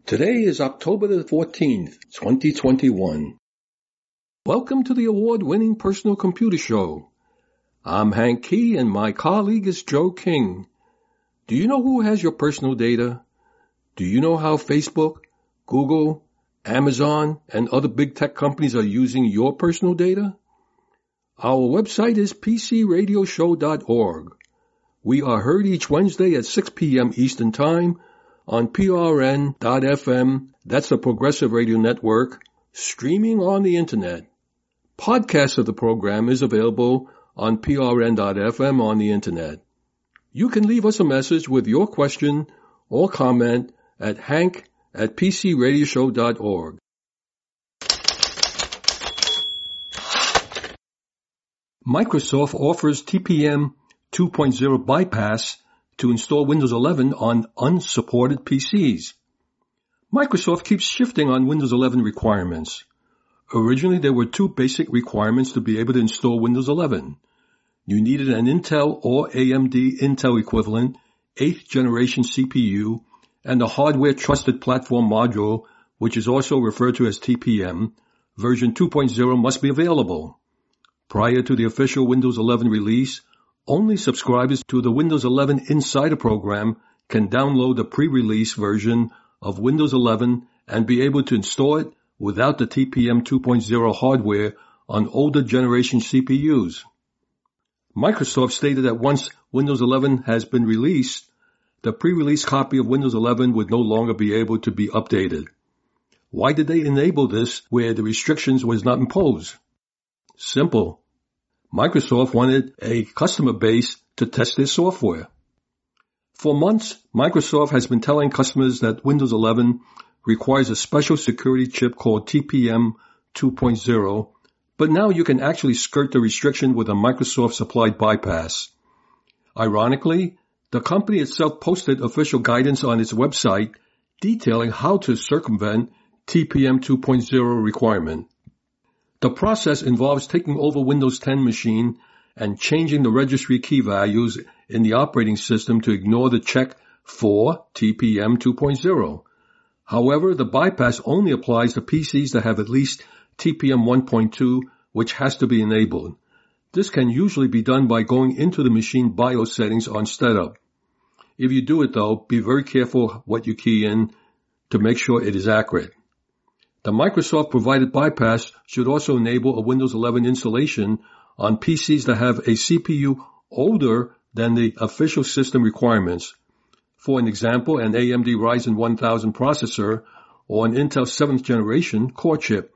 Today is October the 14th, 2021. Welcome to the award-winning Personal Computer Show. I'm Hank Key and my colleague is Joe King. Do you know who has your personal data? Do you know how Facebook, Google, Amazon, and other big tech companies are using your personal data? Our website is pcradioshow.org. We are heard each Wednesday at 6 p.m. Eastern Time on PRN.FM, that's the Progressive Radio Network, streaming on the Internet. Podcasts of the program is available on PRN.FM on the Internet. You can leave us a message with your question or comment at hank@pcradioshow.org. Microsoft offers TPM 2.0 bypass to install Windows 11 on unsupported PCs. Microsoft keeps shifting on Windows 11 requirements. Originally, there were two basic requirements to be able to install Windows 11. You needed an Intel or AMD Intel equivalent 8th generation CPU and a hardware trusted platform module, which is also referred to as TPM, version 2.0 must be available. Prior to the official Windows 11 release, only subscribers to the Windows 11 Insider program can download the pre-release version of Windows 11 and be able to install it without the TPM 2.0 hardware on older generation CPUs. Microsoft stated that once Windows 11 has been released, the pre-release copy of Windows 11 would no longer be able to be updated. Why did they enable this where the restrictions was not imposed? Simple. Microsoft wanted a customer base to test their software. For months, Microsoft has been telling customers that Windows 11 requires a special security chip called TPM 2.0, but now you can actually skirt the restriction with a Microsoft-supplied bypass. Ironically, the company itself posted official guidance on its website detailing how to circumvent TPM 2.0 requirement. The process involves taking over Windows 10 machine and changing the registry key values in the operating system to ignore the check for TPM 2.0. However, the bypass only applies to PCs that have at least TPM 1.2, which has to be enabled. This can usually be done by going into the machine BIOS settings on setup. If you do it though, be very careful what you key in to make sure it is accurate. The Microsoft-provided bypass should also enable a Windows 11 installation on PCs that have a CPU older than the official system requirements. For an example, an AMD Ryzen 1000 processor or an Intel 7th generation core chip.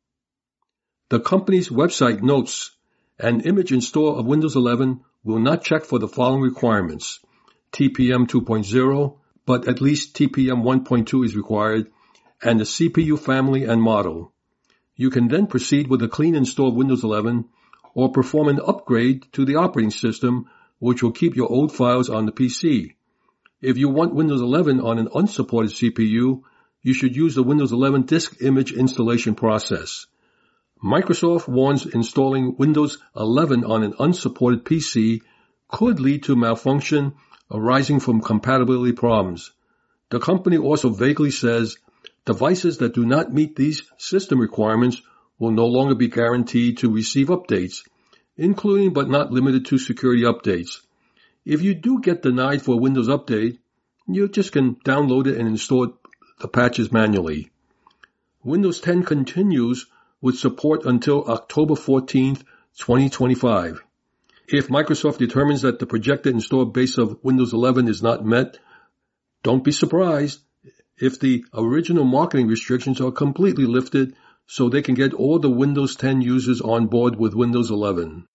The company's website notes, an image install of Windows 11 will not check for the following requirements. TPM 2.0, but at least TPM 1.2 is required, and the CPU family and model. You can then proceed with a clean install of Windows 11 or perform an upgrade to the operating system, which will keep your old files on the PC. If you want Windows 11 on an unsupported CPU, you should use the Windows 11 disk image installation process. Microsoft warns installing Windows 11 on an unsupported PC could lead to malfunction arising from compatibility problems. The company also vaguely says devices that do not meet these system requirements will no longer be guaranteed to receive updates, including but not limited to security updates. If you do get denied for a Windows update, you just can download it and install the patches manually. Windows 10 continues with support until October 14th, 2025. If Microsoft determines that the projected install base of Windows 11 is not met, don't be surprised if the original marketing restrictions are completely lifted so they can get all the Windows 10 users on board with Windows 11.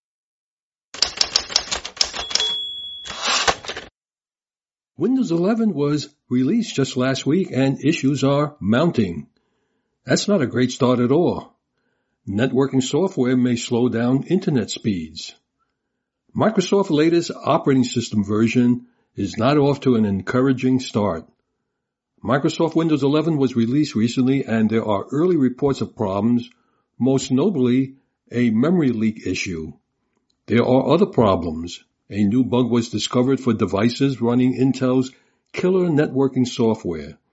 Windows 11 was released just last week and issues are mounting. That's not a great start at all. Networking software may slow down internet speeds. Microsoft's latest operating system version is not off to an encouraging start. Microsoft Windows 11 was released recently and there are early reports of problems, most notably a memory leak issue. There are other problems. A new bug was discovered for devices running Intel's killer networking software.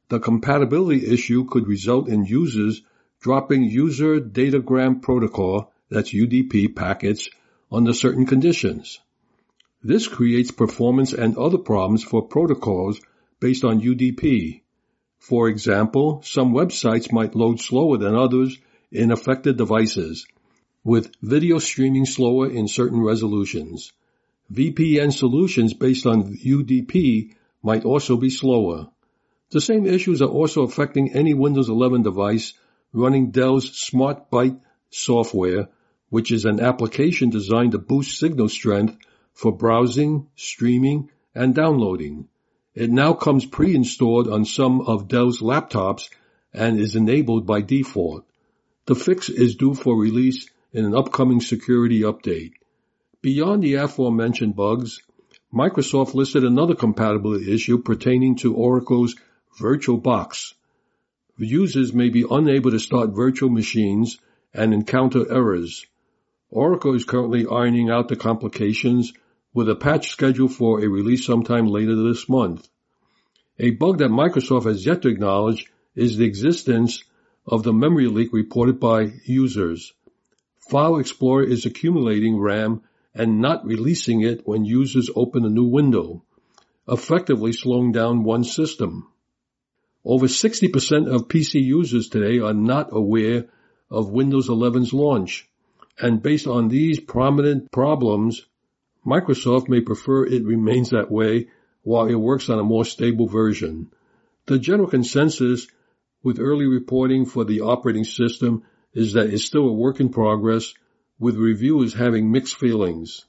The compatibility issue could result in users dropping user datagram protocol, that's UDP, packets under certain conditions. This creates performance and other problems for protocols based on UDP. For example, some websites might load slower than others in affected devices, with video streaming slower in certain resolutions. VPN solutions based on UDP might also be slower. The same issues are also affecting any Windows 11 device running Dell's SmartByte software, which is an application designed to boost signal strength for browsing, streaming, and downloading. It now comes pre-installed on some of Dell's laptops and is enabled by default. The fix is due for release in an upcoming security update. Beyond the aforementioned bugs, Microsoft listed another compatibility issue pertaining to Oracle's VirtualBox. Users may be unable to start virtual machines and encounter errors. Oracle is currently ironing out the complications with a patch scheduled for a release sometime later this month. A bug that Microsoft has yet to acknowledge is the existence of the memory leak reported by users. File Explorer is accumulating RAM and not releasing it when users open a new window, effectively slowing down one system. Over 60% of PC users today are not aware of Windows 11's launch, and based on these prominent problems, Microsoft may prefer it remains that way while it works on a more stable version. The general consensus with early reporting for the operating system is that it's still a work in progress, with reviewers having mixed feelings.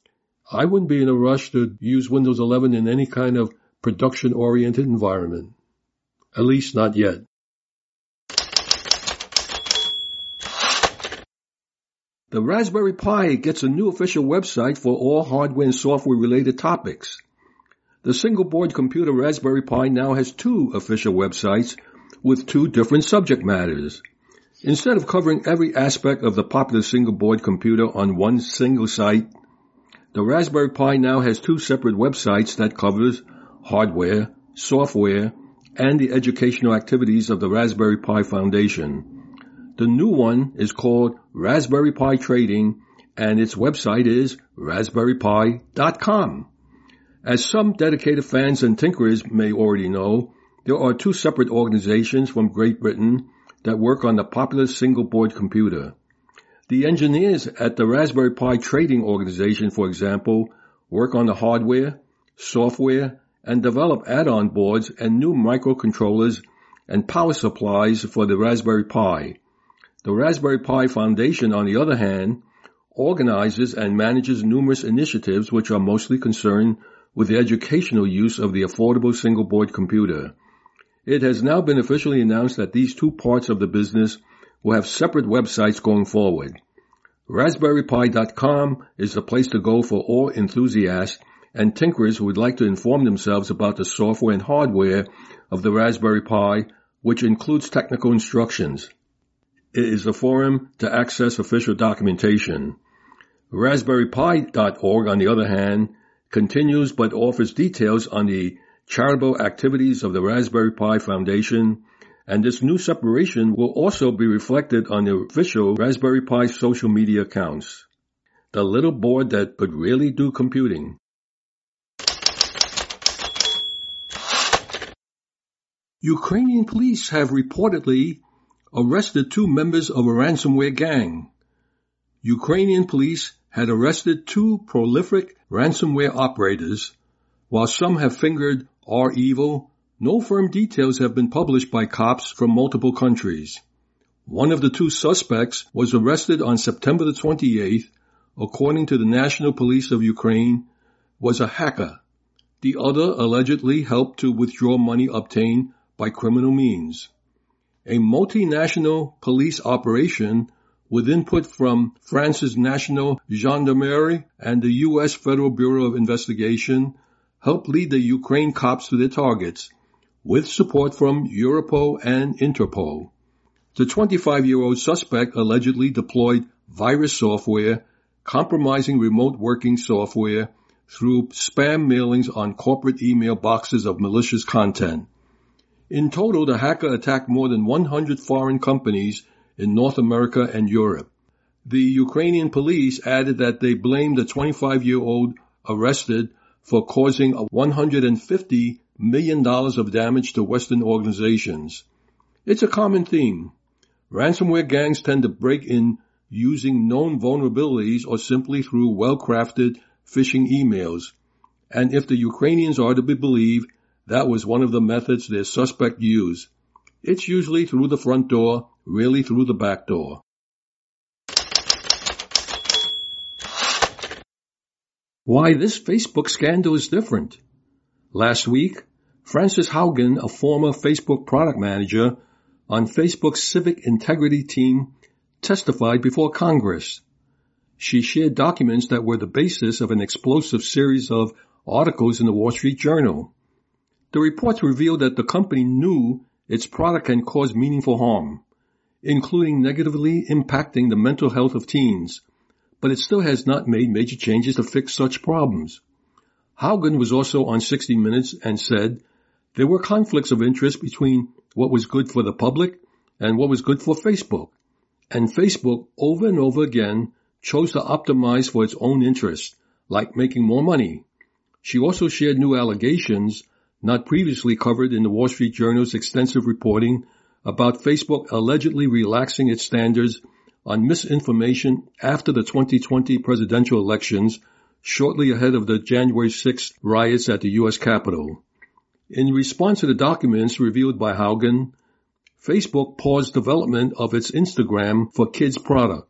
I wouldn't be in a rush to use Windows 11 in any kind of production-oriented environment. At least not yet. The Raspberry Pi gets a new official website for all hardware and software-related topics. The single-board computer Raspberry Pi now has two official websites with two different subject matters. Instead of covering every aspect of the popular single-board computer on one single site, the Raspberry Pi now has two separate websites that covers hardware, software, and the educational activities of the Raspberry Pi Foundation. The new one is called Raspberry Pi Trading, and its website is raspberrypi.com. As some dedicated fans and tinkerers may already know, there are two separate organizations from Great Britain that work on the popular single-board computer. The engineers at the Raspberry Pi Trading Organization, for example, work on the hardware, software, and develop add-on boards and new microcontrollers and power supplies for the Raspberry Pi. The Raspberry Pi Foundation, on the other hand, organizes and manages numerous initiatives which are mostly concerned with the educational use of the affordable single-board computer. It has now been officially announced that these two parts of the business will have separate websites going forward. RaspberryPi.com is the place to go for all enthusiasts and tinkerers who would like to inform themselves about the software and hardware of the Raspberry Pi, which includes technical instructions. It is a forum to access official documentation. RaspberryPi.org, on the other hand, continues but offers details on the charitable activities of the Raspberry Pi Foundation, and this new separation will also be reflected on the official Raspberry Pi social media accounts. The little board that could really do computing. Ukrainian police have reportedly arrested two members of a ransomware gang. Ukrainian police had arrested two prolific ransomware operators. While some have fingered REvil, no firm details have been published by cops from multiple countries. One of the two suspects was arrested on September the 28th, according to the National Police of Ukraine, was a hacker. The other allegedly helped to withdraw money obtained by criminal means. A multinational police operation with input from France's National Gendarmerie and the U.S. Federal Bureau of Investigation helped lead the Ukraine cops to their targets, with support from Europol and Interpol. The 25-year-old suspect allegedly deployed virus software, compromising remote working software through spam mailings on corporate email boxes of malicious content. In total, the hacker attacked more than 100 foreign companies in North America and Europe. The Ukrainian police added that they blamed the 25-year-old arrested for causing $150 million of damage to Western organizations. It's a common theme. Ransomware gangs tend to break in using known vulnerabilities or simply through well-crafted phishing emails. And if the Ukrainians are to be believed, that was one of the methods their suspect used. It's usually through the front door, rarely through the back door. Why this Facebook scandal is different. Last week, Frances Haugen, a former Facebook product manager on Facebook's civic integrity team, testified before Congress. She shared documents that were the basis of an explosive series of articles in the Wall Street Journal. The reports revealed that the company knew its product can cause meaningful harm, including negatively impacting the mental health of teens, but it still has not made major changes to fix such problems. Haugen was also on 60 Minutes and said there were conflicts of interest between what was good for the public and what was good for Facebook, and Facebook over and over again chose to optimize for its own interests, like making more money. She also shared new allegations not previously covered in the Wall Street Journal's extensive reporting about Facebook allegedly relaxing its standards on misinformation after the 2020 presidential elections, shortly ahead of the January 6th riots at the U.S. Capitol. In response to the documents revealed by Haugen, Facebook paused development of its Instagram for Kids product.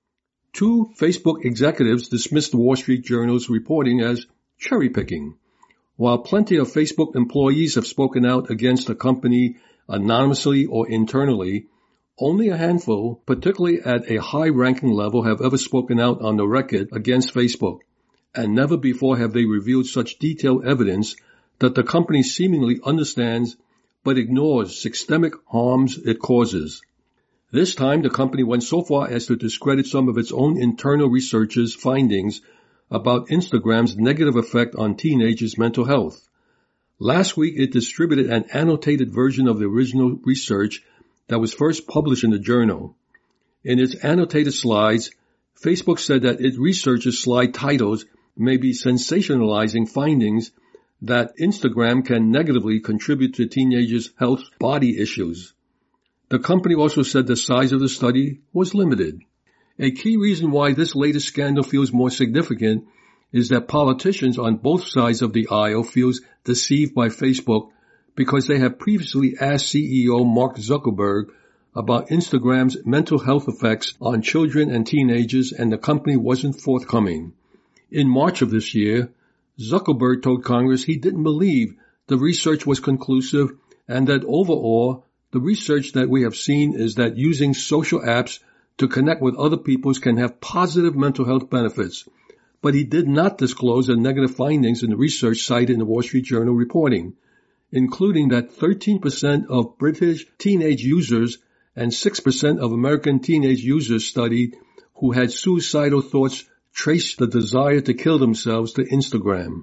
Two Facebook executives dismissed the Wall Street Journal's reporting as cherry-picking. While plenty of Facebook employees have spoken out against the company anonymously or internally, only a handful, particularly at a high-ranking level, have ever spoken out on the record against Facebook, and never before have they revealed such detailed evidence that the company seemingly understands but ignores systemic harms it causes. This time, the company went so far as to discredit some of its own internal researchers' findings about Instagram's negative effect on teenagers' mental health. Last week, it distributed an annotated version of the original research that was first published in the journal. In its annotated slides, Facebook said that its researchers' slide titles may be sensationalizing findings that Instagram can negatively contribute to teenagers' health body issues. The company also said the size of the study was limited. A key reason why this latest scandal feels more significant is that politicians on both sides of the aisle feel deceived by Facebook because they have previously asked CEO Mark Zuckerberg about Instagram's mental health effects on children and teenagers, and the company wasn't forthcoming. In March of this year, Zuckerberg told Congress he didn't believe the research was conclusive and that overall, the research that we have seen is that using social apps to connect with other people can have positive mental health benefits. But he did not disclose the negative findings in the research cited in the Wall Street Journal reporting, including that 13% of British teenage users and 6% of American teenage users studied who had suicidal thoughts traced the desire to kill themselves to Instagram.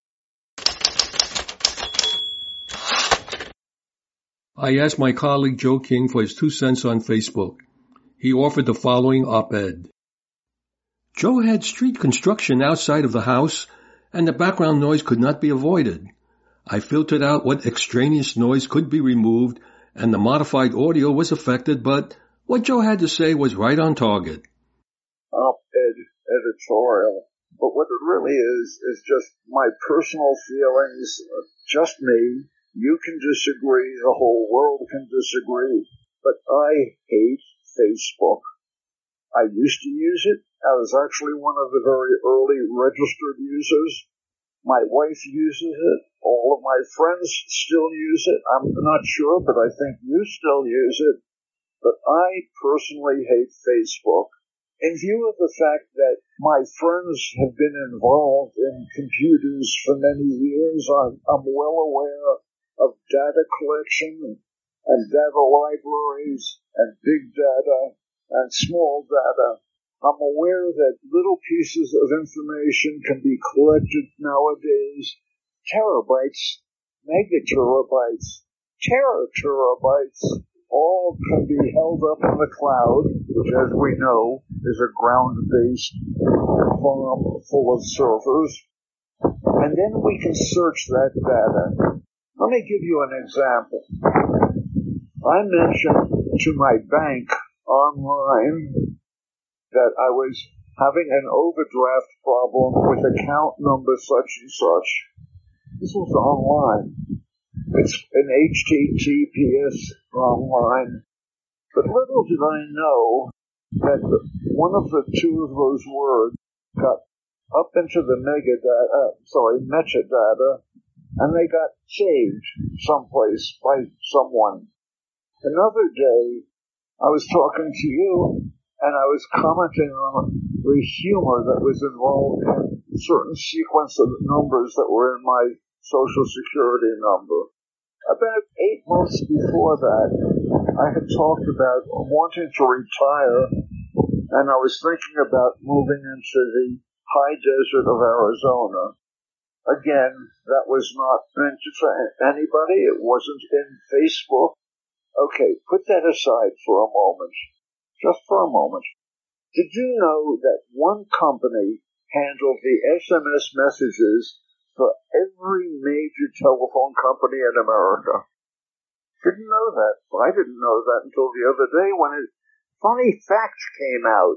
I asked my colleague Joe King for his 2 cents on Facebook. He offered the following op-ed. Joe had street construction outside of the house, and the background noise could not be avoided. I filtered out what extraneous noise could be removed, and the modified audio was affected, but what Joe had to say was right on target. Op-ed editorial. But what it really is just my personal feelings, just me. You can disagree, the whole world can disagree, but I hate Facebook. I used to use it. I was actually one of the very early registered users. My wife uses it. All of my friends still use it. I'm not sure, but I think you still use it. But I personally hate Facebook. In view of the fact that my friends have been involved in computers for many years, I'm well aware of data collection and data libraries and big data and small data. I'm aware that little pieces of information can be collected nowadays, terabytes, megaterabytes. terabytes, all can be held up in the cloud, which, as we know, is a ground-based farm full of servers. And then we can search that data. Let me give you an example. I mentioned to my bank online that I was having an overdraft problem with account number such and such. This was online. It's an HTTPS online. But little did I know that one of the two of those words got up into the metadata, and they got saved someplace by someone. Another day, I was talking to you, and I was commenting on the humor that was involved in a certain sequence of numbers that were in my Social Security number. About 8 months before that, I had talked about wanting to retire, and I was thinking about moving into the high desert of Arizona. Again, that was not meant for anybody. It wasn't in Facebook. Okay, put that aside for a moment. Just for a moment. Did you know that one company handled the SMS messages for every major telephone company in America? Didn't know that. I didn't know that until the other day when funny facts came out.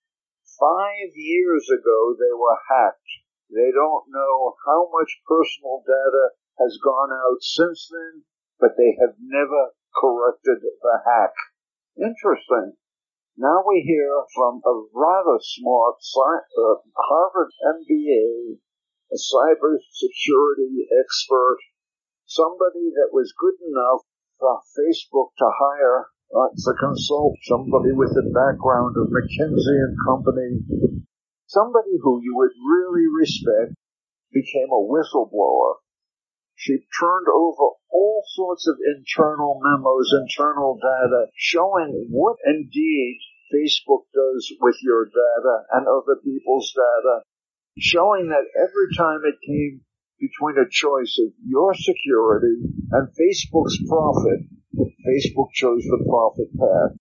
5 years ago, they were hacked. They don't know how much personal data has gone out since then, but they have never corrected the hack. Interesting. Now we hear from a rather smart Harvard MBA, a cybersecurity expert, somebody that was good enough for Facebook to hire to consult, somebody with a background of McKinsey and Company, somebody who you would really respect, became a whistleblower. She turned over all sorts of internal memos, internal data, showing what indeed Facebook does with your data and other people's data, showing that every time it came between a choice of your security and Facebook's profit, Facebook chose the profit path.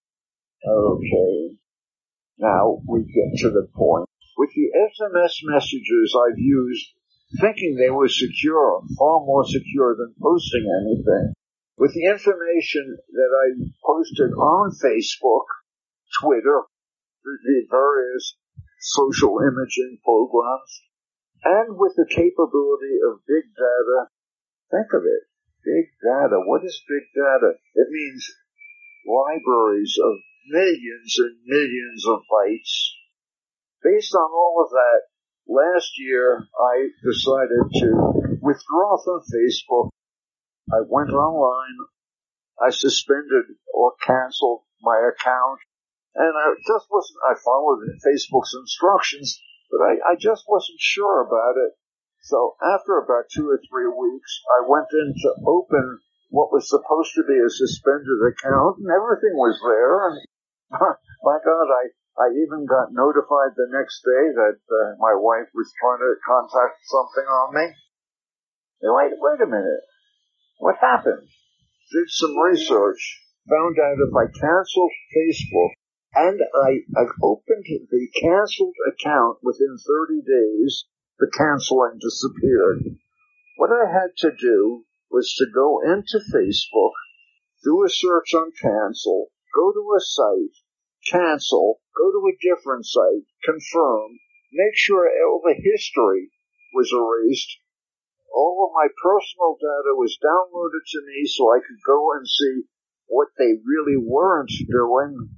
Okay. Now we get to the point. With the SMS messages I've used, thinking they were secure, far more secure than posting anything, with the information that I posted on Facebook, Twitter, the various social imaging programs, and with the capability of big data, think of it, big data. What is big data? It means libraries of millions and millions of bytes. Based on all of that, last year I decided to withdraw from Facebook. I went online, I suspended or canceled my account, and I followed Facebook's instructions, but I just wasn't sure about it. So after about 2 or 3 weeks, I went in to open what was supposed to be a suspended account, and everything was there, and my God, I even got notified the next day that my wife was trying to contact something on me. Wait a minute. What happened? Did some research, found out if I canceled Facebook and I opened the canceled account within 30 days, the canceling disappeared. What I had to do was to go into Facebook, do a search on cancel, go to a site, cancel, go to a different site, confirm, make sure all the history was erased. All of my personal data was downloaded to me so I could go and see what they really weren't doing.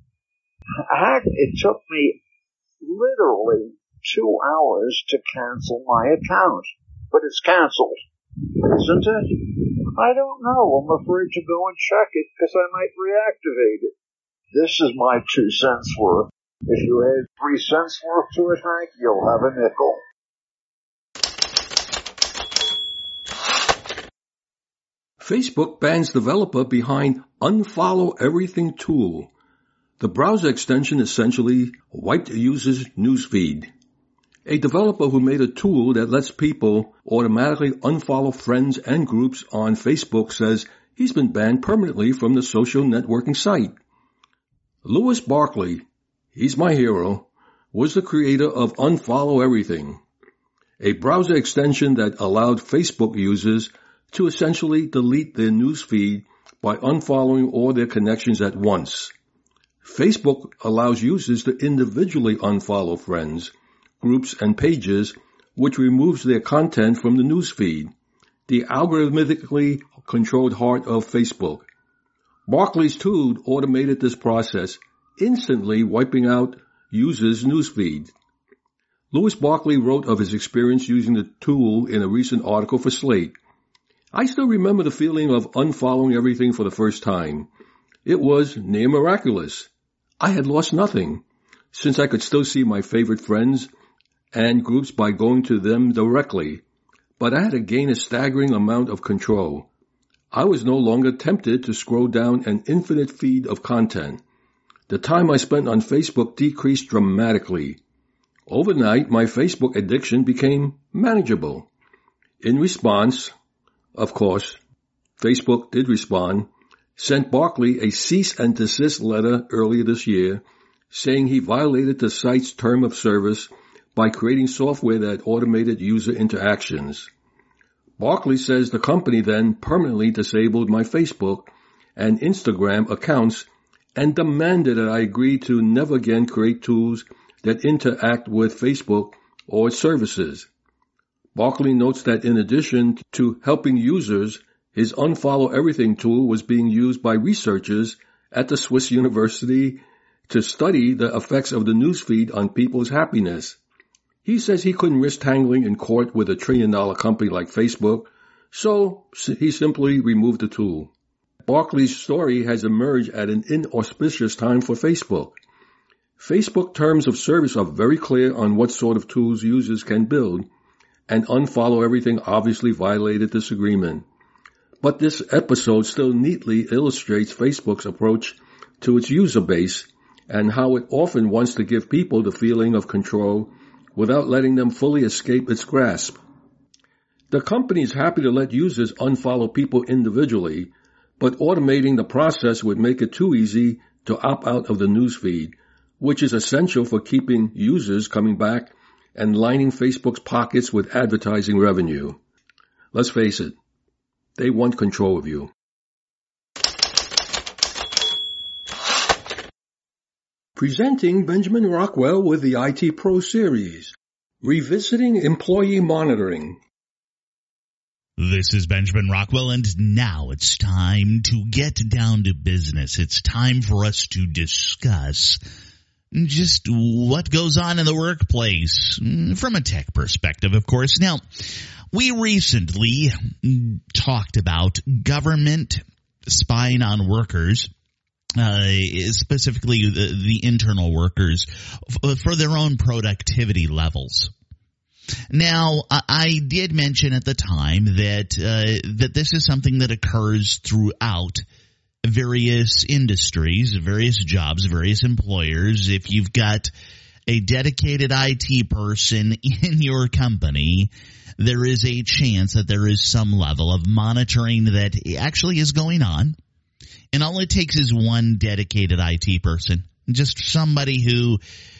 It took me literally 2 hours to cancel my account. But it's canceled, isn't it? I don't know. I'm afraid to go and check it because I might reactivate it. This is my 2 cents worth. If you add 3 cents worth to it, Hank, you'll have a nickel. Facebook bans developer behind Unfollow Everything tool. The browser extension essentially wiped a user's newsfeed. A developer who made a tool that lets people automatically unfollow friends and groups on Facebook says he's been banned permanently from the social networking site. Lewis Barkley, he's my hero, was the creator of Unfollow Everything, a browser extension that allowed Facebook users to essentially delete their newsfeed by unfollowing all their connections at once. Facebook allows users to individually unfollow friends, groups, and pages, which removes their content from the newsfeed, the algorithmically controlled heart of Facebook. Barkley's tool automated this process, instantly wiping out users' newsfeed. Lewis Barkley wrote of his experience using the tool in a recent article for Slate. I still remember the feeling of unfollowing everything for the first time. It was near miraculous. I had lost nothing, since I could still see my favorite friends and groups by going to them directly, but I had to gain a staggering amount of control. I was no longer tempted to scroll down an infinite feed of content. The time I spent on Facebook decreased dramatically. Overnight, my Facebook addiction became manageable. In response, of course, Facebook did respond, sent Barkley a cease and desist letter earlier this year, saying he violated the site's term of service by creating software that automated user interactions. Barkley says the company then permanently disabled my Facebook and Instagram accounts and demanded that I agree to never again create tools that interact with Facebook or its services. Barkley notes that in addition to helping users, his Unfollow Everything tool was being used by researchers at the Swiss University to study the effects of the newsfeed on people's happiness. He says he couldn't risk tangling in court with a $1 trillion company like Facebook, so he simply removed the tool. Barkley's story has emerged at an inauspicious time for Facebook. Facebook terms of service are very clear on what sort of tools users can build, and Unfollow Everything obviously violated this agreement. But this episode still neatly illustrates Facebook's approach to its user base and how it often wants to give people the feeling of control without letting them fully escape its grasp. The company is happy to let users unfollow people individually, but automating the process would make it too easy to opt out of the newsfeed, which is essential for keeping users coming back and lining Facebook's pockets with advertising revenue. Let's face it, they want control of you. Presenting Benjamin Rockwell with the IT Pro Series, Revisiting Employee Monitoring. This is Benjamin Rockwell, and now it's time to get down to business. It's time for us to discuss just what goes on in the workplace from a tech perspective, of course. Now, we recently talked about government spying on workers, specifically the internal workers, for their own productivity levels. Now, I did mention at the time that this is something that occurs throughout various industries, various jobs, various employers. If you've got a dedicated IT person in your company, there is a chance that there is some level of monitoring that actually is going on. And all it takes is one dedicated IT person, just somebody who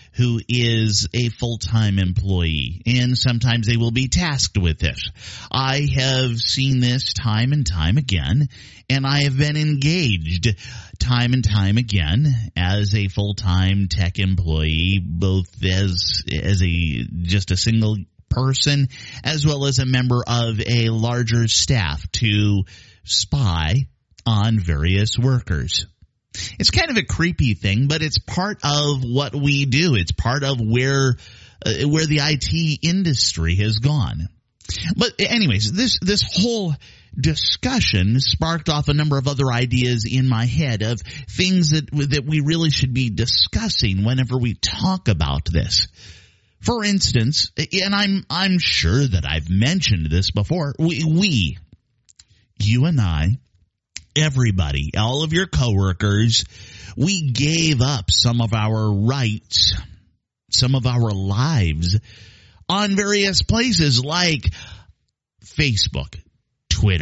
is a full-time employee, and sometimes they will be tasked with this. I have seen this time and time again, and I have been engaged time and time again as a full-time tech employee, both as just a single person as well as a member of a larger staff to spy on various workers. It's kind of a creepy thing, but it's part of what we do. It's part of where the IT industry has gone. But anyways, this whole discussion sparked off a number of other ideas in my head of things that we really should be discussing whenever we talk about this. For instance, and I'm sure that I've mentioned this before, we you and I, everybody, all of your coworkers, we gave up some of our rights, some of our lives on various places like Facebook, Twitter,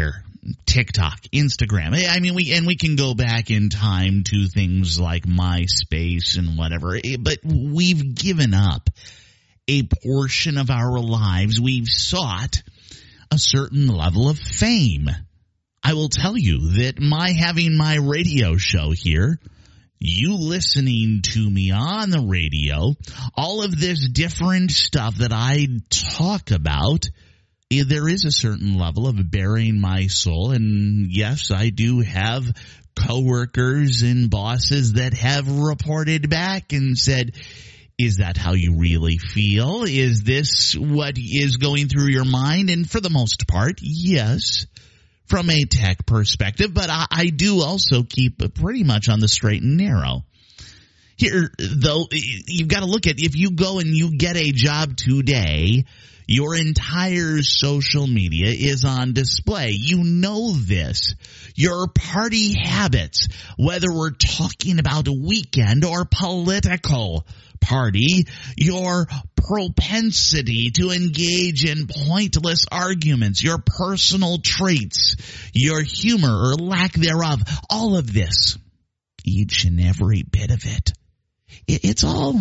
TikTok, Instagram. I mean, we can go back in time to things like MySpace and whatever, but we've given up a portion of our lives. We've sought a certain level of fame. I will tell you that having my radio show here, you listening to me on the radio, all of this different stuff that I talk about, there is a certain level of bearing my soul. And yes, I do have coworkers and bosses that have reported back and said, is that how you really feel? Is this what is going through your mind? And for the most part, yes, from a tech perspective. But I do also keep pretty much on the straight and narrow. Here, though, you've got to look at, if you go and you get a job today, your entire social media is on display. You know this. Your party habits, whether we're talking about a weekend or political party, your propensity to engage in pointless arguments, your personal traits, your humor or lack thereof, all of this, each and every bit of it, it's all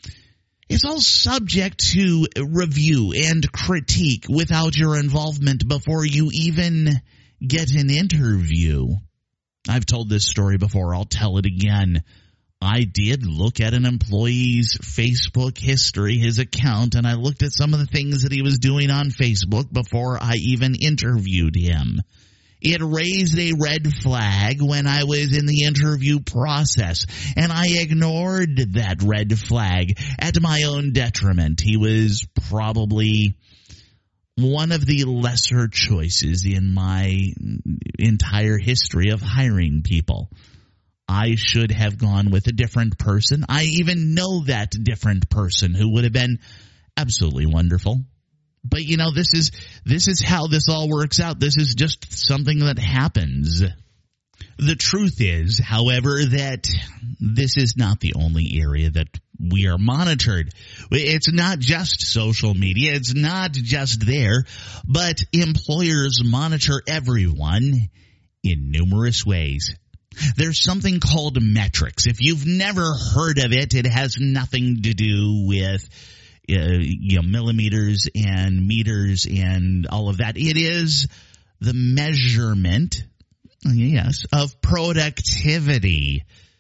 subject to review and critique without your involvement before you even get an interview. I've told this story before. I'll tell it again. I did look at an employee's Facebook history, his account, and I looked at some of the things that he was doing on Facebook before I even interviewed him. It raised a red flag when I was in the interview process, and I ignored that red flag at my own detriment. He was probably one of the lesser choices in my entire history of hiring people. I should have gone with a different person. I even know that different person who would have been absolutely wonderful. But, you know, this is how this all works out. This is just something that happens. The truth is, however, that this is not the only area that we are monitored. It's not just social media. It's not just there. But employers monitor everyone in numerous ways. There's something called metrics. If you've never heard of it, it has nothing to do with millimeters and meters and all of that. It is the measurement, yes, of productivity.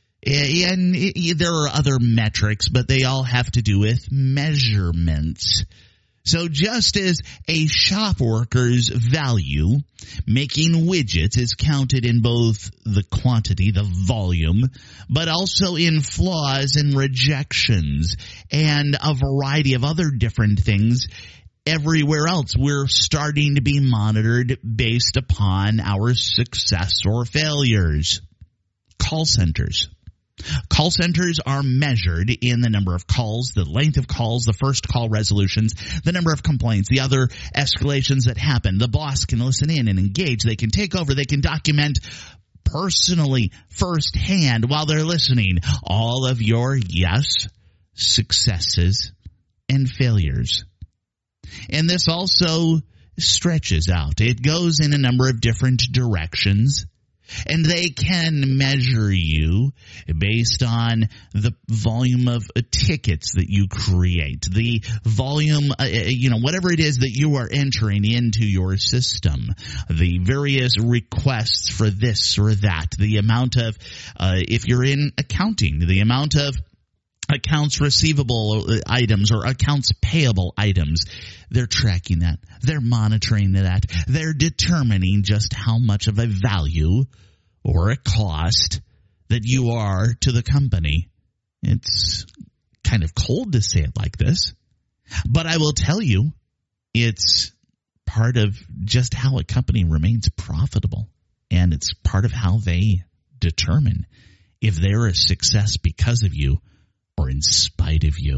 And there are other metrics, but they all have to do with measurements. So just as a shop worker's value, making widgets, is counted in both the quantity, the volume, but also in flaws and rejections and a variety of other different things, everywhere else we're starting to be monitored based upon our success or failures. Call centers. Call centers are measured in the number of calls, the length of calls, the first call resolutions, the number of complaints, the other escalations that happen. The boss can listen in and engage. They can take over. They can document personally, firsthand, while they're listening, all of your, yes, successes and failures. And this also stretches out. It goes in a number of different directions. And they can measure you based on the volume of tickets that you create, the volume, whatever it is that you are entering into your system, the various requests for this or that, the amount of, if you're in accounting, the amount of accounts receivable items or accounts payable items. They're tracking that. They're monitoring that. They're determining just how much of a value or a cost that you are to the company. It's kind of cold to say it like this, but I will tell you, it's part of just how a company remains profitable, and it's part of how they determine if they're a success because of you or in spite of you.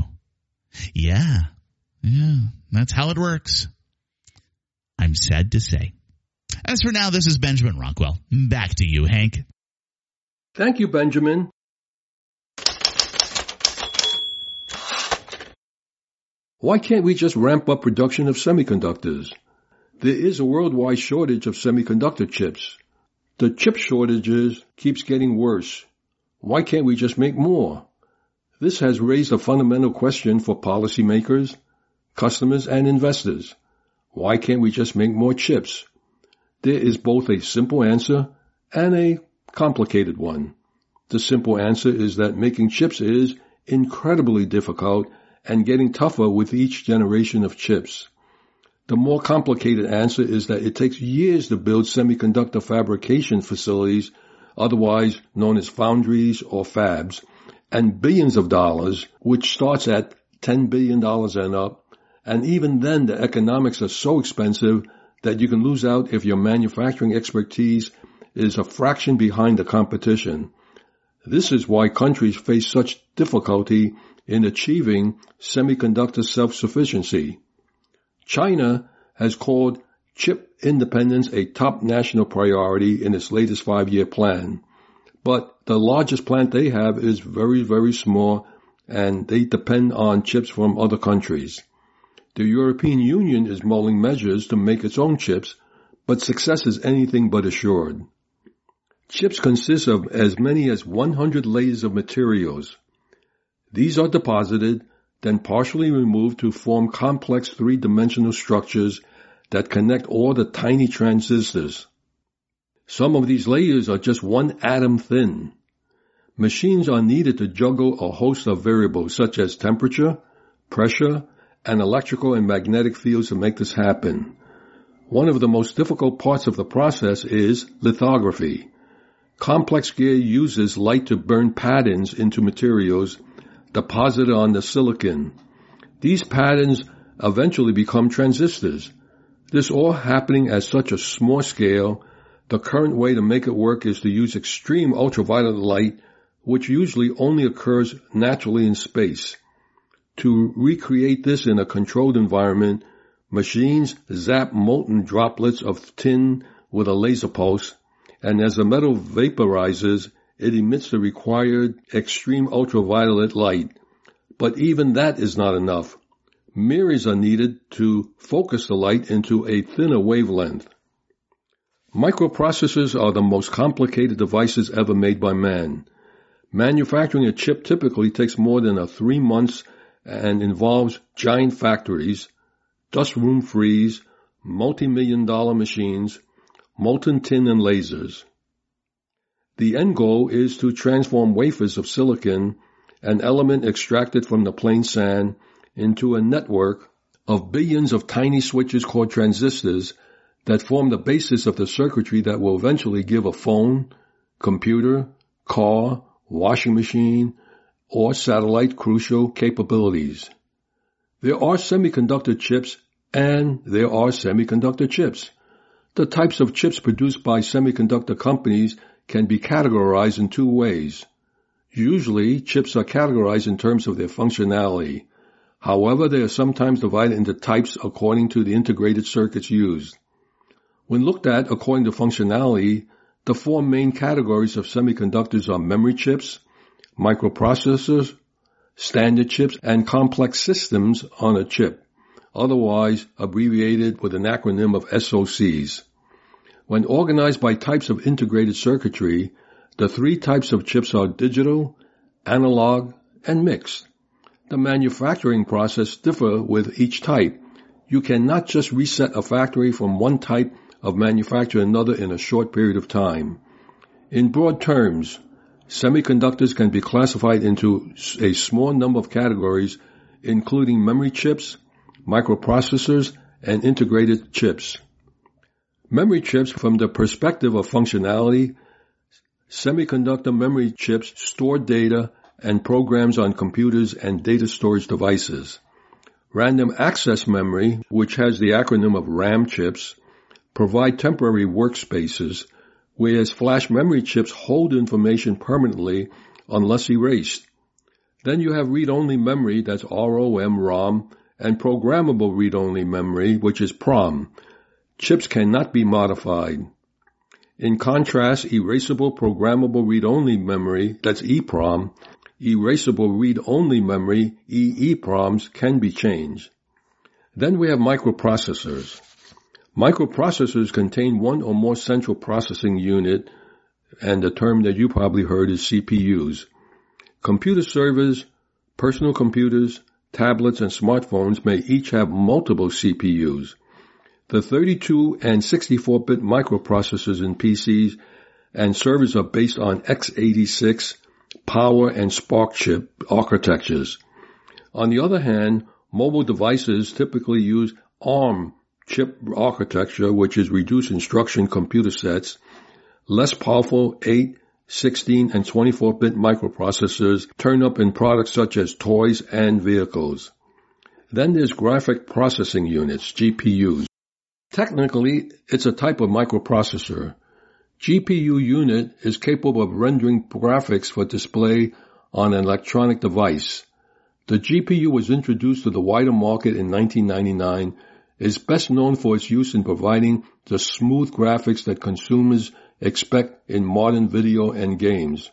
Yeah, that's how it works. I'm sad to say. As for now, this is Benjamin Rockwell. Back to you, Hank. Thank you, Benjamin. Why can't we just ramp up production of semiconductors? There is a worldwide shortage of semiconductor chips. The chip shortages keeps getting worse. Why can't we just make more? This has raised a fundamental question for policymakers, customers, and investors. Why can't we just make more chips? There is both a simple answer and a complicated one. The simple answer is that making chips is incredibly difficult and getting tougher with each generation of chips. The more complicated answer is that it takes years to build semiconductor fabrication facilities, otherwise known as foundries or fabs, and billions of dollars, which starts at $10 billion and up, and even then the economics are so expensive that you can lose out if your manufacturing expertise is a fraction behind the competition. This is why countries face such difficulty in achieving semiconductor self-sufficiency. China has called chip independence a top national priority in its latest 5-year plan. But the largest plant they have is very, very small, and they depend on chips from other countries. The European Union is mulling measures to make its own chips, but success is anything but assured. Chips consist of as many as 100 layers of materials. These are deposited, then partially removed to form complex three-dimensional structures that connect all the tiny transistors. Some of these layers are just 1 atom thin. Machines are needed to juggle a host of variables such as temperature, pressure, and electrical and magnetic fields to make this happen. One of the most difficult parts of the process is lithography. Complex gear uses light to burn patterns into materials deposited on the silicon. These patterns eventually become transistors. This all happening at such a small scale, the current way to make it work is to use extreme ultraviolet light, which usually only occurs naturally in space. To recreate this in a controlled environment, machines zap molten droplets of tin with a laser pulse, and as the metal vaporizes, it emits the required extreme ultraviolet light. But even that is not enough. Mirrors are needed to focus the light into a thinner wavelength. Microprocessors are the most complicated devices ever made by man. Manufacturing a chip typically takes more than 3 months and involves giant factories, dust room freeze, multi-million-dollar machines, molten tin and lasers. The end goal is to transform wafers of silicon, an element extracted from the plain sand, into a network of billions of tiny switches called transistors that form the basis of the circuitry that will eventually give a phone, computer, car, washing machine, or satellite crucial capabilities. There are semiconductor chips and there are semiconductor chips. The types of chips produced by semiconductor companies can be categorized in 2 ways. Usually, chips are categorized in terms of their functionality. However, they are sometimes divided into types according to the integrated circuits used. When looked at according to functionality, the 4 main categories of semiconductors are memory chips, microprocessors, standard chips, and complex systems on a chip, otherwise abbreviated with an acronym of SOCs. When organized by types of integrated circuitry, the 3 types of chips are digital, analog, and mixed. The manufacturing process differs with each type. You cannot just reset a factory from one type of manufacture to another in a short period of time. In broad terms, semiconductors can be classified into a small number of categories, including memory chips, microprocessors, and integrated chips. Memory chips, from the perspective of functionality, semiconductor memory chips store data and programs on computers and data storage devices. Random access memory, which has the acronym of RAM chips, provide temporary workspaces, whereas flash memory chips hold information permanently unless erased. Then you have read-only memory, that's ROM, and programmable read-only memory, which is PROM. Chips cannot be modified. In contrast, erasable programmable read-only memory, that's EPROM, erasable read-only memory, EEPROMs, can be changed. Then we have microprocessors. Microprocessors contain one or more central processing unit, and the term that you probably heard is CPUs. Computer servers, personal computers, tablets, and smartphones may each have multiple CPUs. The 32 and 64-bit microprocessors in PCs and servers are based on x86, Power, and Spark chip architectures. On the other hand, mobile devices typically use ARM chip architecture, which is reduced instruction computer sets. Less powerful 8, 16, and 24-bit microprocessors turn up in products such as toys and vehicles. Then there's graphic processing units, GPUs. Technically, it's a type of microprocessor. GPU unit is capable of rendering graphics for display on an electronic device. The GPU was introduced to the wider market in 1999, is best known for its use in providing the smooth graphics that consumers expect in modern video and games.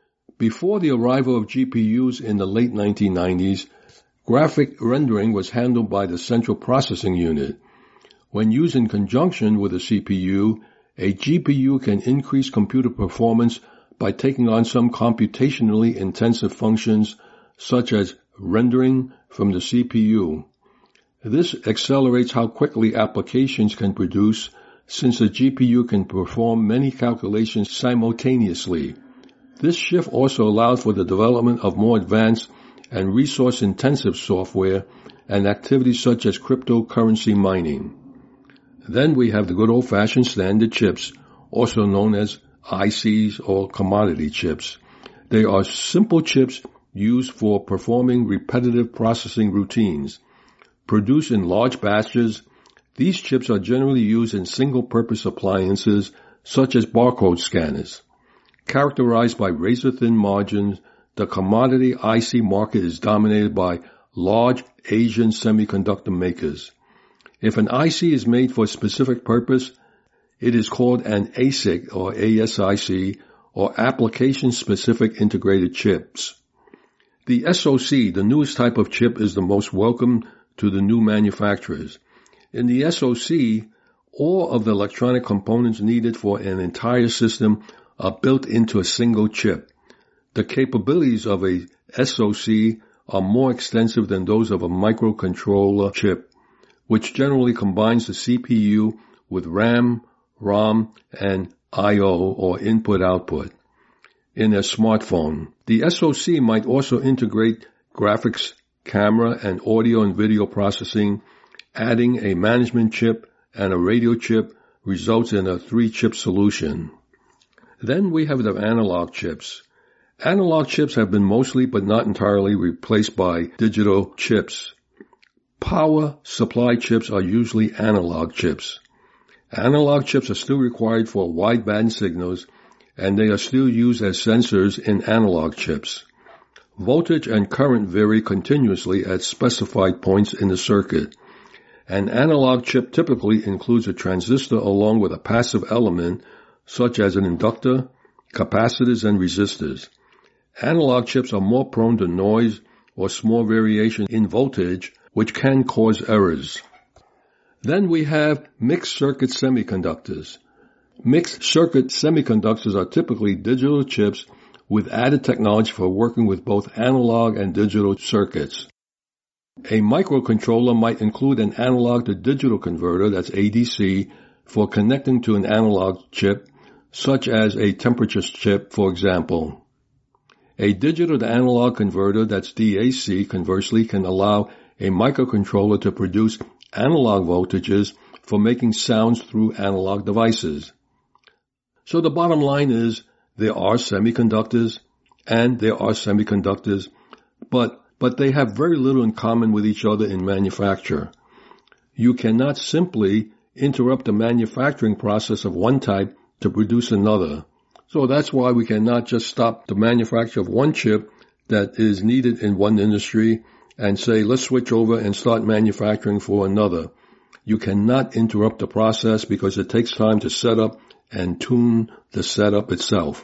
Before the arrival of GPUs in the late 1990s, graphic rendering was handled by the central processing unit. When used in conjunction with a CPU, a GPU can increase computer performance by taking on some computationally intensive functions, such as rendering from the CPU. This accelerates how quickly applications can produce, since the GPU can perform many calculations simultaneously. This shift also allows for the development of more advanced and resource-intensive software and activities such as cryptocurrency mining. Then we have the good old-fashioned standard chips, also known as ICs or commodity chips. They are simple chips used for performing repetitive processing routines. Produced in large batches, these chips are generally used in single-purpose appliances such as barcode scanners. Characterized by razor-thin margins, the commodity IC market is dominated by large Asian semiconductor makers. If an IC is made for a specific purpose, it is called an ASIC or ASIC or application-specific integrated chips. The SoC, the newest type of chip, is the most welcome to the new manufacturers. In the SoC, all of the electronic components needed for an entire system are built into a single chip. The capabilities of a SoC are more extensive than those of a microcontroller chip, which generally combines the CPU with RAM, ROM, and I/O or input-output. In a smartphone, the SoC might also integrate graphics, camera, and audio and video processing. Adding a management chip and a radio chip results in a 3-chip solution. Then we have the analog chips. Analog chips have been mostly but not entirely replaced by digital chips. Power supply chips are usually analog chips. Analog chips are still required for wideband signals, and they are still used as sensors in analog chips. Voltage and current vary continuously at specified points in the circuit. An analog chip typically includes a transistor along with a passive element, such as an inductor, capacitors, and resistors. Analog chips are more prone to noise or small variation in voltage, which can cause errors. Then we have mixed circuit semiconductors. Mixed circuit semiconductors are typically digital chips with added technology for working with both analog and digital circuits. A microcontroller might include an analog to digital converter, that's ADC, for connecting to an analog chip, such as a temperature chip, for example. A digital to analog converter, that's DAC, conversely, can allow a microcontroller to produce analog voltages for making sounds through analog devices. So the bottom line is, there are semiconductors, but they have very little in common with each other in manufacture. You cannot simply interrupt the manufacturing process of one type to produce another. So that's why we cannot just stop the manufacture of one chip that is needed in one industry and say, let's switch over and start manufacturing for another. You cannot interrupt the process because it takes time to set up and tune the setup itself.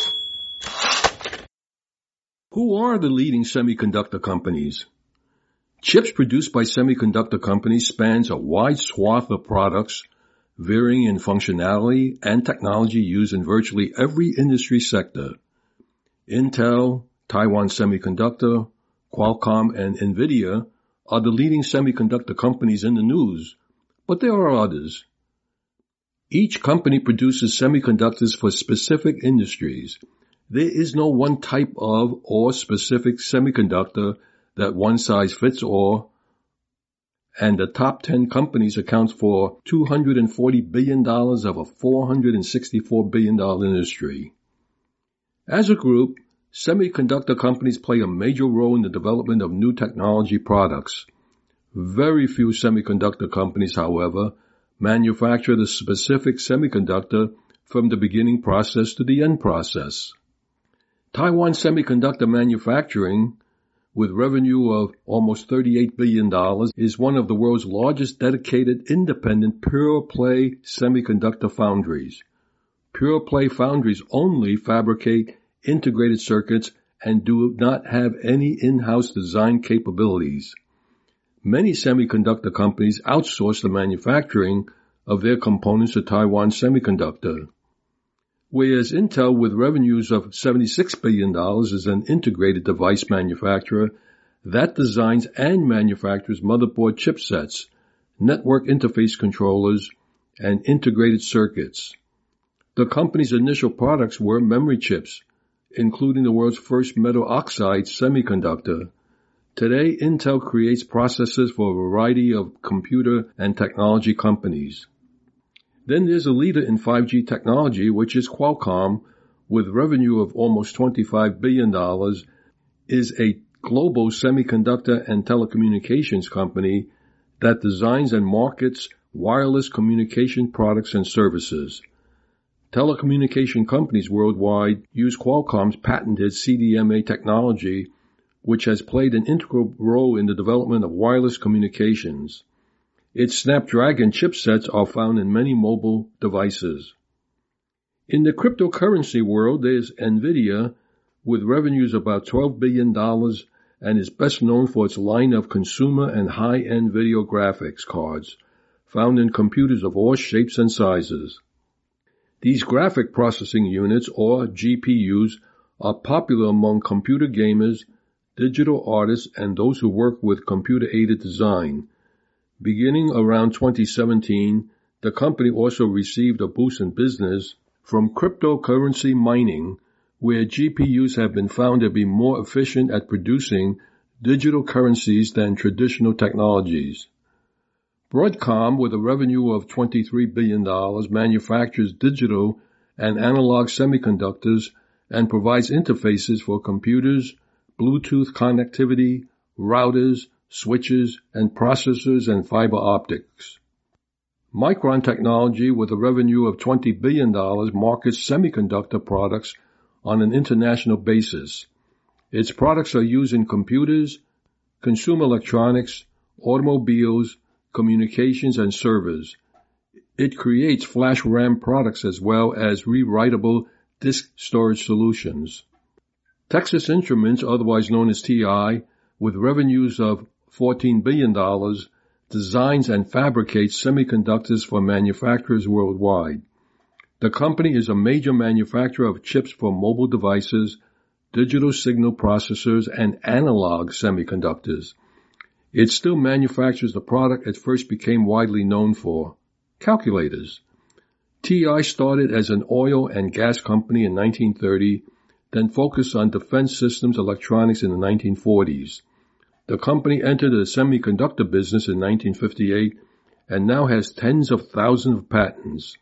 Who are the leading semiconductor companies? Chips produced by semiconductor companies spans a wide swath of products, varying in functionality and technology used in virtually every industry sector. Intel, Taiwan Semiconductor, Qualcomm, and NVIDIA are the leading semiconductor companies in the news, but there are others. Each company produces semiconductors for specific industries. There is no one type of or specific semiconductor that one size fits all, and the top 10 companies account for $240 billion of a $464 billion industry. As a group, semiconductor companies play a major role in the development of new technology products. Very few semiconductor companies, however, manufacture the specific semiconductor from the beginning process to the end process. Taiwan Semiconductor Manufacturing, with revenue of almost $38 billion, is one of the world's largest dedicated independent pure-play semiconductor foundries. Pure-play foundries only fabricate integrated circuits and do not have any in-house design capabilities. Many semiconductor companies outsource the manufacturing of their components to Taiwan Semiconductor. Whereas Intel, with revenues of $76 billion, is an integrated device manufacturer that designs and manufactures motherboard chipsets, network interface controllers, and integrated circuits. The company's initial products were memory chips, including the world's first metal oxide semiconductor. Today, Intel creates processors for a variety of computer and technology companies. Then there's a leader in 5G technology, which is Qualcomm, with revenue of almost $25 billion, is a global semiconductor and telecommunications company that designs and markets wireless communication products and services. Telecommunication companies worldwide use Qualcomm's patented CDMA technology, which has played an integral role in the development of wireless communications. Its Snapdragon chipsets are found in many mobile devices. In the cryptocurrency world, there's NVIDIA, with revenues about $12 billion, and is best known for its line of consumer and high-end video graphics cards, found in computers of all shapes and sizes. These graphic processing units, or GPUs, are popular among computer gamers, digital artists, and those who work with computer-aided design. Beginning around 2017, the company also received a boost in business from cryptocurrency mining, where GPUs have been found to be more efficient at producing digital currencies than traditional technologies. Broadcom, with a revenue of $23 billion, manufactures digital and analog semiconductors and provides interfaces for computers, Bluetooth connectivity, routers, switches, and processors and fiber optics. Micron Technology, with a revenue of $20 billion, markets semiconductor products on an international basis. Its products are used in computers, consumer electronics, automobiles, communications, and servers. It creates flash RAM products as well as rewritable disk storage solutions. Texas Instruments, otherwise known as TI, with revenues of $14 billion, designs and fabricates semiconductors for manufacturers worldwide. The company is a major manufacturer of chips for mobile devices, digital signal processors, and analog semiconductors. It still manufactures the product it first became widely known for, calculators. TI started as an oil and gas company in 1930, then focused on defense systems electronics in the 1940s. The company entered the semiconductor business in 1958 and now has tens of thousands of patents.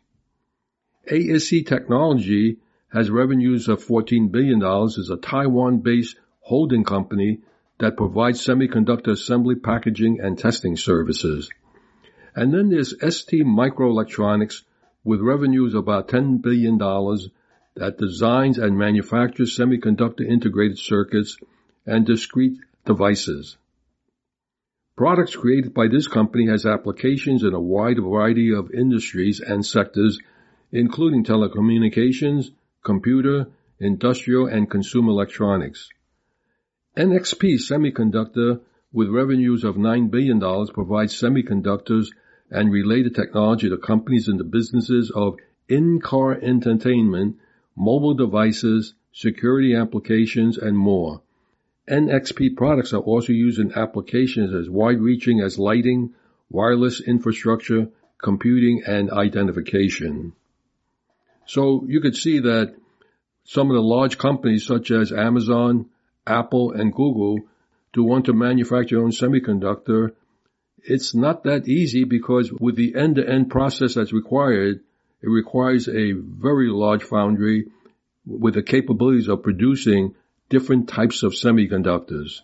ASE Technology has revenues of $14 billion, is a Taiwan-based holding company that provides semiconductor assembly, packaging, and testing services. And then there's ST Microelectronics, with revenues of about $10 billion, that designs and manufactures semiconductor integrated circuits and discrete devices. Products created by this company has applications in a wide variety of industries and sectors, including telecommunications, computer, industrial, and consumer electronics. NXP Semiconductor, with revenues of $9 billion, provides semiconductors and related technology to companies in the businesses of in-car entertainment, mobile devices, security applications, and more. NXP products are also used in applications as wide-reaching as lighting, wireless infrastructure, computing, and identification. So you could see that some of the large companies such as Amazon, Apple, and Google to want to manufacture their own semiconductor, it's not that easy because with the end-to-end process that's required, it requires a very large foundry with the capabilities of producing different types of semiconductors.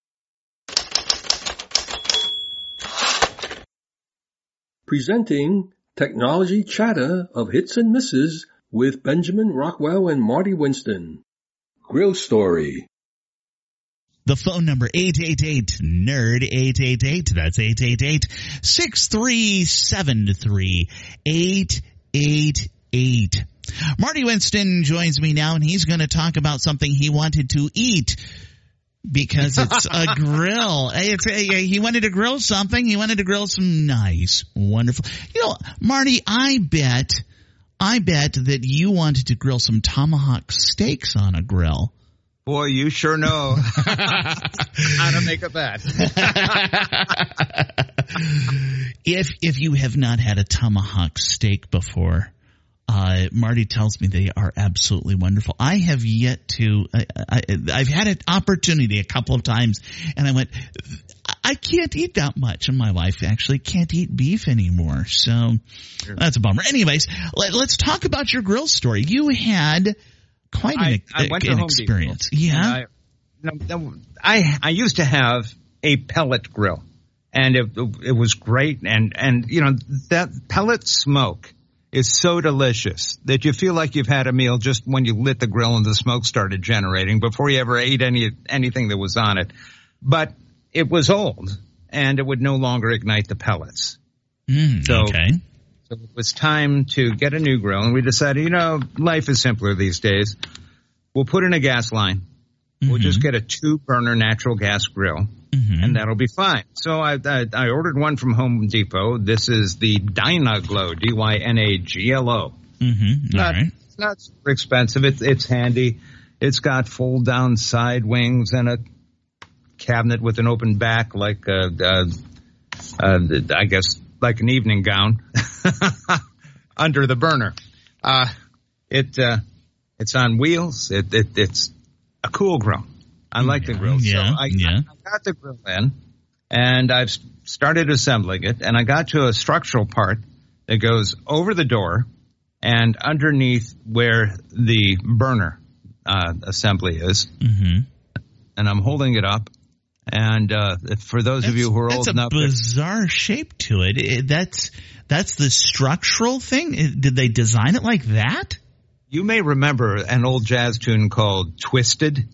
Presenting Technology Chatter of Hits and Misses with Benjamin Rockwell and Marty Winston. Grill Story. The phone number 888-NERD-888. That's 888-637-3888. Marty Winston joins me now, and he's going to talk about something he wanted to eat because it's a grill. He wanted to grill something. He wanted to grill some nice, wonderful. Marty, I bet that you wanted to grill some tomahawk steaks on a grill. Boy, you sure know how to make a bet. If you have not had a tomahawk steak before, Marty tells me they are absolutely wonderful. I have yet to. I've had an opportunity a couple of times, and I went, I can't eat that much, and my wife actually can't eat beef anymore. So that's a bummer. Anyways, let's talk about your grill story. You had quite an experience. Yeah. I used to have a pellet grill, and it was great. And that pellet smoke is so delicious that you feel like you've had a meal just when you lit the grill and the smoke started generating before you ever ate anything that was on it. But it was old, and it would no longer ignite the pellets. Okay. So it was time to get a new grill, and we decided, life is simpler these days. We'll put in a gas line. Mm-hmm. We'll just get a 2-burner natural gas grill, and that'll be fine. So I ordered one from Home Depot. This is the Dynaglo, Dynaglo. It's not super expensive. It's handy. It's got fold-down side wings and a cabinet with an open back, like I guess like an evening gown under the burner. It's on wheels. It's a cool grill. I like the grill. So I got the grill in, and I've started assembling it, and I got to a structural part that goes over the door and underneath where the burner assembly is. Mm-hmm. And I'm holding it up. And for those of you who are old enough, that's a bizarre shape to it. That's the structural thing. Did they design it like that? You may remember an old jazz tune called "Twisted."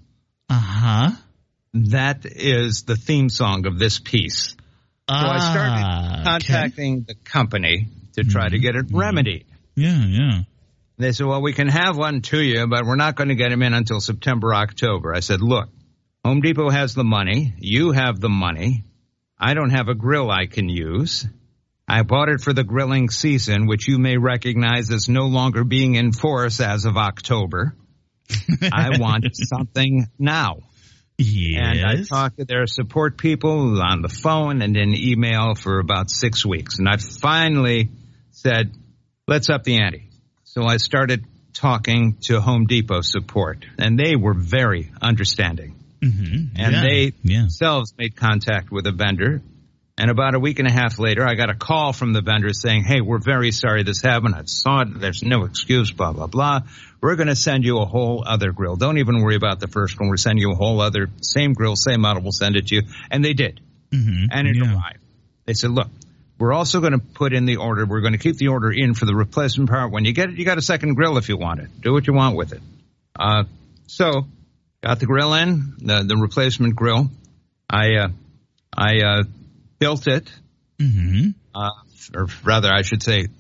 That is the theme song of this piece. So I started contacting the company to try to get it remedied. Yeah. They said, "Well, we can have one to you, but we're not going to get them in until September, October." I said, "Look. Home Depot has the money. You have the money. I don't have a grill I can use. I bought it for the grilling season, which you may recognize as no longer being in force as of October. I want something now." Yes. And I talked to their support people on the phone and in email for about 6 weeks. And I finally said, let's up the ante. So I started talking to Home Depot support, and they were very understanding. Mm-hmm. And they themselves made contact with a vendor. And about a week and a half later, I got a call from the vendor saying, "Hey, we're very sorry this happened. I saw it. There's no excuse, blah, blah, blah. We're going to send you a whole other grill. Don't even worry about the first one. We're sending you a whole other, same grill, same model. We'll send it to you." And they did. Mm-hmm. And it arrived. They said, "Look, we're also going to put in the order. We're going to keep the order in for the replacement part. When you get it, you got a second grill if you want it. Do what you want with it." So got the grill in, the replacement grill. I built it, or rather, I should say,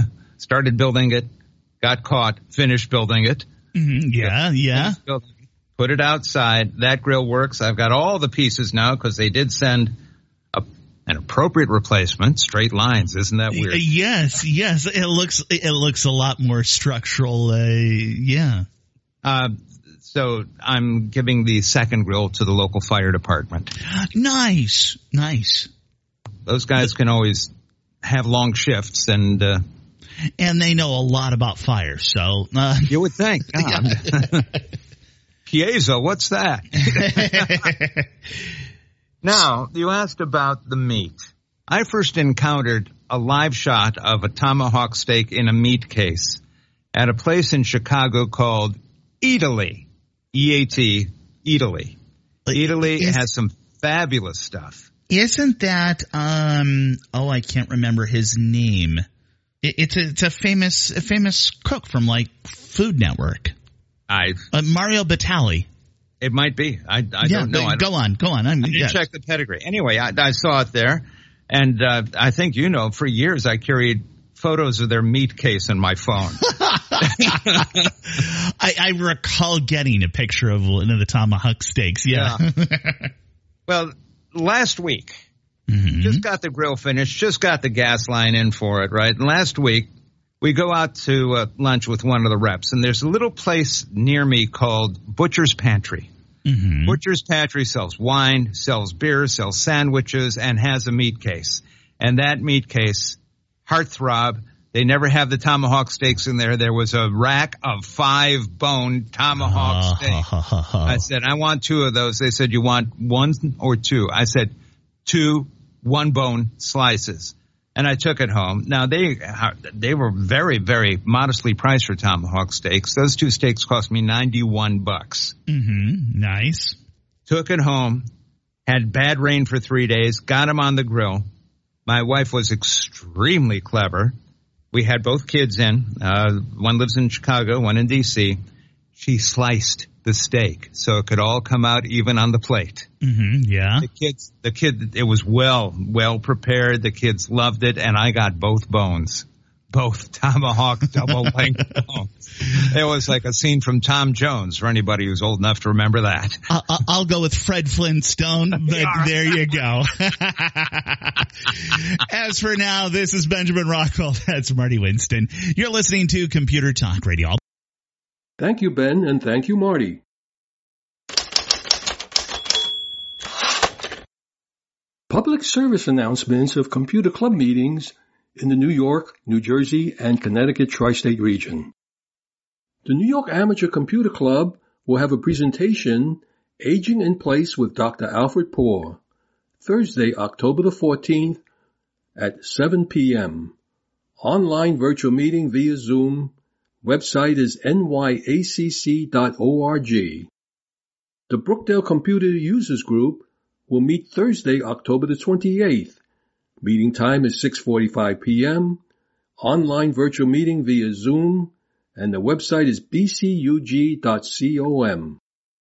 started building it, got caught, finished building it. Mm-hmm. Yeah. put it outside. That grill works. I've got all the pieces now because they did send an appropriate replacement, straight lines. Isn't that weird? Yes. It looks a lot more structural. So I'm giving the second grill to the local fire department. Nice. Those guys can always have long shifts and they know a lot about fire. So you would think. Piezo, what's that? Now, you asked about the meat. I first encountered a live shot of a tomahawk steak in a meat case at a place in Chicago called Eataly. E-A-T, Eataly. Eataly has some fabulous stuff. Isn't that, I can't remember his name. It's a famous cook from like Food Network. Mario Batali. It might be. I don't know. Go on. I didn't check the pedigree. Anyway, I saw it there, and I think for years I carried photos of their meat case in my phone. I recall getting a picture of one of the tomahawk steaks. Yeah. Well, last week, just got the grill finished, just got the gas line in for it, right? And last week, we go out to lunch with one of the reps, and there's a little place near me called Butcher's Pantry. Butcher's Pantry sells wine, sells beer, sells sandwiches, and has a meat case. And that meat case, heartthrob, they never have the tomahawk steaks in there. There was a rack of 5-bone tomahawk steaks. I said, I want 2 of those. They said, you want 1 or 2? I said, 2 1-bone slices. And I took it home. Now, they were very, very modestly priced for tomahawk steaks. Those 2 steaks cost me $91. Nice. Took it home, had bad rain for 3 days, got them on the grill. My wife was extremely clever. We had both kids in. One lives in Chicago, one in D.C. She sliced the steak so it could all come out even on the plate. Yeah. The kid, it was well prepared. The kids loved it, and I got both bones, both tomahawk double length bones. It was like a scene from Tom Jones for anybody who's old enough to remember that. I'll go with Fred Flintstone, but there you go. As for now, this is Benjamin Rockwell. That's Marty Winston. You're listening to Computer Talk Radio. Thank you, Ben, and thank you, Marty. Public service announcements of computer club meetings in the New York, New Jersey, and Connecticut tri-state region. The New York Amateur Computer Club will have a presentation, Aging in Place with Dr. Alfred Poor, Thursday, October the 14th at 7 p.m. Online virtual meeting via Zoom. Website is nyacc.org. The Brookdale Computer Users Group will meet Thursday, October the 28th. Meeting time is 6:45 p.m. Online virtual meeting via Zoom, and the website is bcug.com.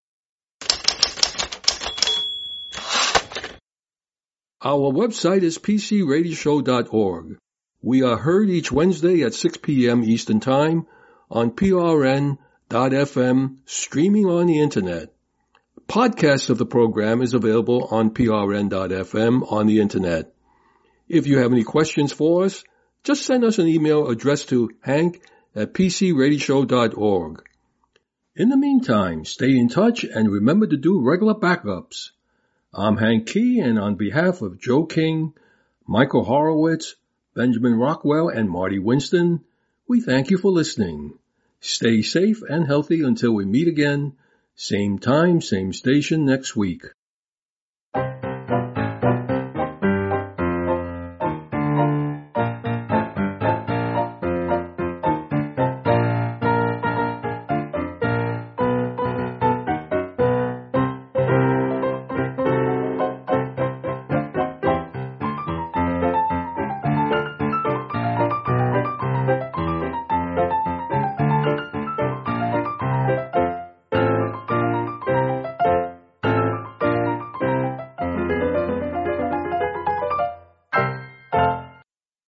Our website is pcradioshow.org. We are heard each Wednesday at 6 p.m. Eastern Time on prn.fm, streaming on the Internet. Podcasts of the program is available on prn.fm on the Internet. If you have any questions for us, just send us an email addressed to hank@pcradioshow.org. In the meantime, stay in touch and remember to do regular backups. I'm Hank Key, and on behalf of Joe King, Michael Horowitz, Benjamin Rockwell, and Marty Winston, we thank you for listening. Stay safe and healthy until we meet again, same time, same station next week.